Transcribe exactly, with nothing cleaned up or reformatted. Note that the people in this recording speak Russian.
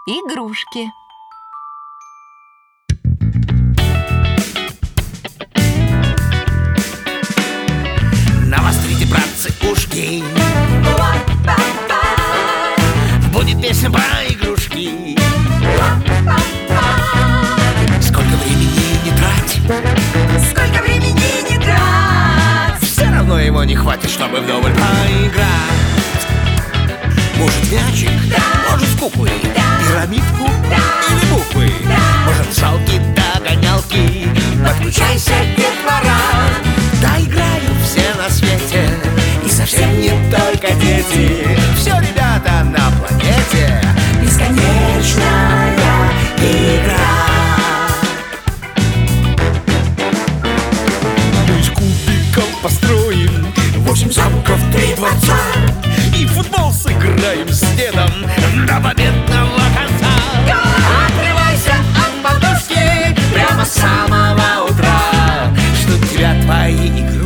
Игрушки. Навострите, братцы, ушки. Будет песня про игрушки. Сколько времени не трать, Сколько времени не трать, все равно его не хватит, чтобы вдоволь поиграть. Может, мячик, Да. может, в куклы, Да. пирамидку Да. или буквы, Да. может, салки, догонялки. Подключайся, детвора, да играют все на свете, и совсем не только дети. Все, ребята, на планете бесконечная игра. Пусть кубиком построим восемь замков, три дворца, и в футбол сыграем с дедом до победного конца. Отрывайся от подушки прямо с самого утра, ждут тебя твои игры.